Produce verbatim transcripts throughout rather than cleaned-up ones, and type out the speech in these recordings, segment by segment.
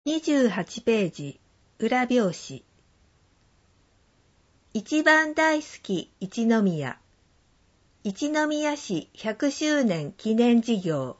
にじゅうはちページ、裏表紙。一番大好き一宮。一宮市ひゃくしゅうねん記念事業。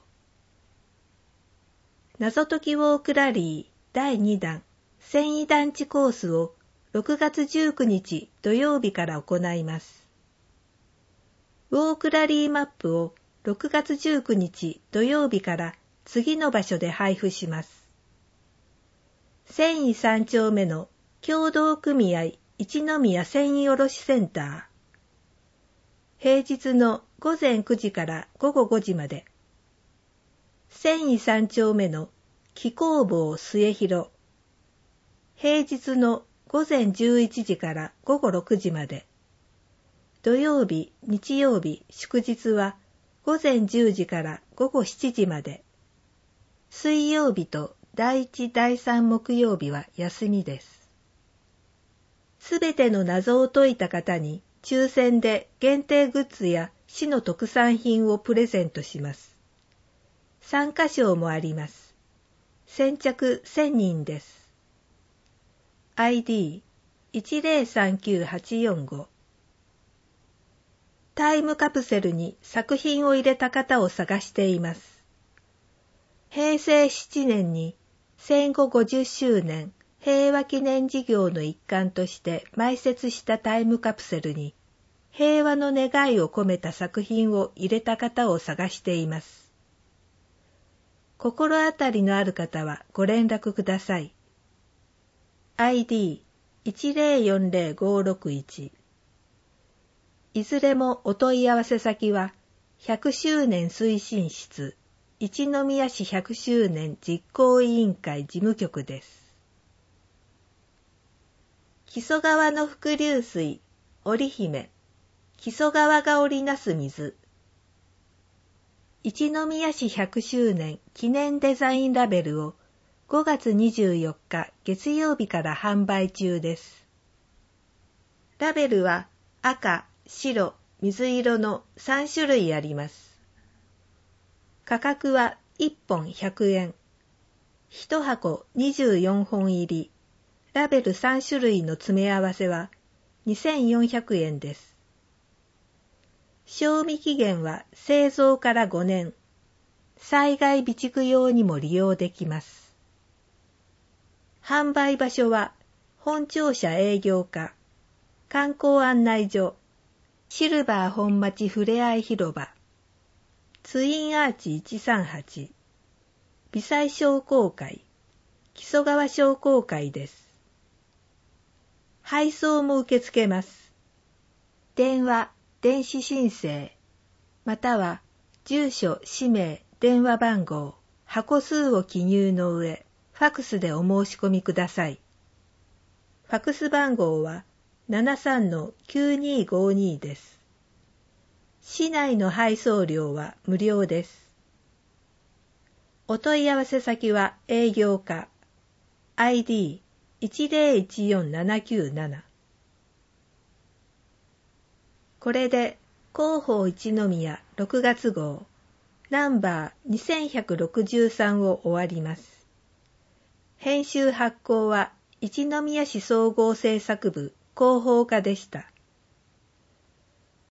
謎解きウォークラリーだいにだん繊維団地コースをろくがつじゅうくにち土曜日から行います。ウォークラリーマップをろくがつじゅうくにち土曜日から次の場所で配布します。繊維さんちょうめの協同組合一宮繊維卸センター。平日のごぜんくじからごごごじまで。繊維さんちょうめの木工房末広。平日のごぜんじゅういちじからごごろくじまで。土曜日、日曜日、祝日はごぜんじゅうじからごごしちじまで。水曜日とだいいち、だいさん木曜日は休みです。すべての謎を解いた方に抽選で限定グッズや市の特産品をプレゼントします。参加賞もあります。先着せんにんです。アイディーいちぜろさんきゅうはちよんご。タイムカプセルに作品を入れた方を探しています。へいせいしちねんに戦後ごじゅっしゅうねん平和記念事業の一環として埋設したタイムカプセルに平和の願いを込めた作品を入れた方を探しています。心当たりのある方はご連絡ください。アイディーいちぜろよんぜろごろくいち。いずれもお問い合わせ先はひゃくしゅうねん推進室一宮市ひゃくしゅうねん実行委員会事務局です。木曽川の伏流水、織姫、木曽川が織りなす水。一宮市ひゃくしゅうねん記念デザインラベルをごがつにじゅうよっか月曜日から販売中です。ラベルは赤、白、水色のさんしゅるいあります。価格はいっぽんひゃくえん。いちはこにじゅうよんほん入り。ラベルさんしゅるいの詰め合わせはにせんよんひゃくえんです。賞味期限は製造からごねん。災害備蓄用にも利用できます。販売場所は本庁舎営業課、観光案内所、シルバー本町ふれあい広場、ツインアーチいちさんはち、微細商工会、木曽川商工会です。配送も受け付けます。電話、電子申請、または住所、氏名、電話番号、箱数を記入の上、ファクスでお申し込みください。ファクス番号は ななさんのきゅうにごに です。市内の配送料は無料です。お問い合わせ先は営業課 アイディーいちぜろいちよんななきゅうなな。これで広報一宮ろくがつ号ナンバーにせんひゃくろくじゅうさんを終わります。編集発行は一宮市総合制作部広報課でした。